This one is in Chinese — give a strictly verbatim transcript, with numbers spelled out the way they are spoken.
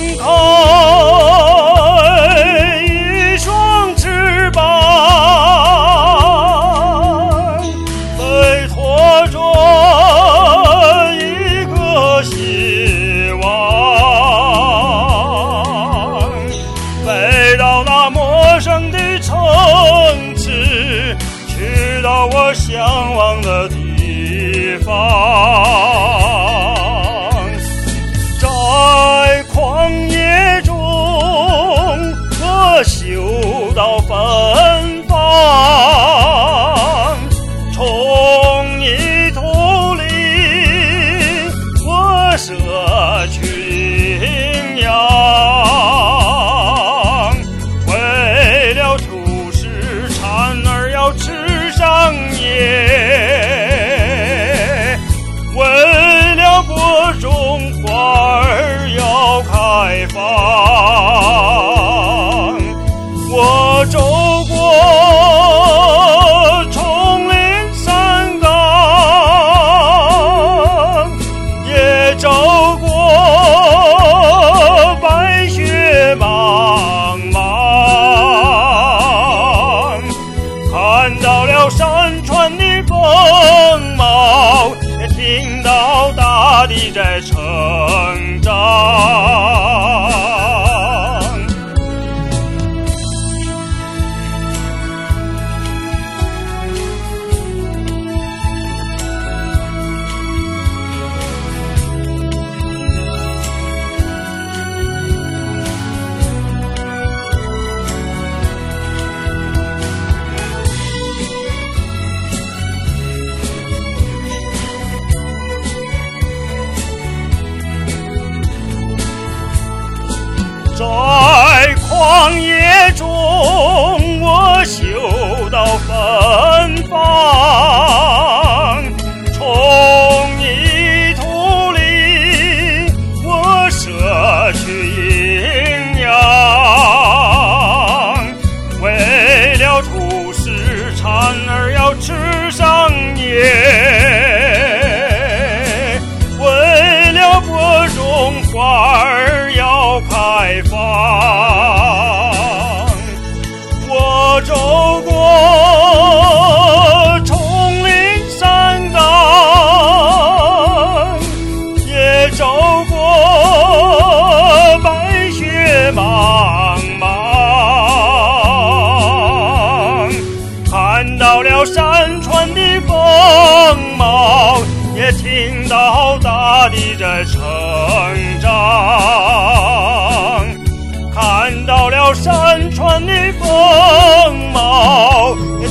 开一双翅膀，背驮着一个希望，飞到那陌生的城市，去到我向往的地方。在旷野中，我修道芬芳，从泥土里我摄取营养，为了出世蝉儿要吃上叶，为了播种花儿要开放。我走过丛林山岗，也走过白雪茫茫，看到了山川的风貌，也听到大地在成长。在旷野中，我修道芬芳，从泥土里我摄取营养，为了出世蝉儿要吃上叶，为了播种花儿要开放。我走过丛林山岗，也走过白雪茫茫，看到了山川的风貌，也听到大地在成长，看到了山川的风貌，也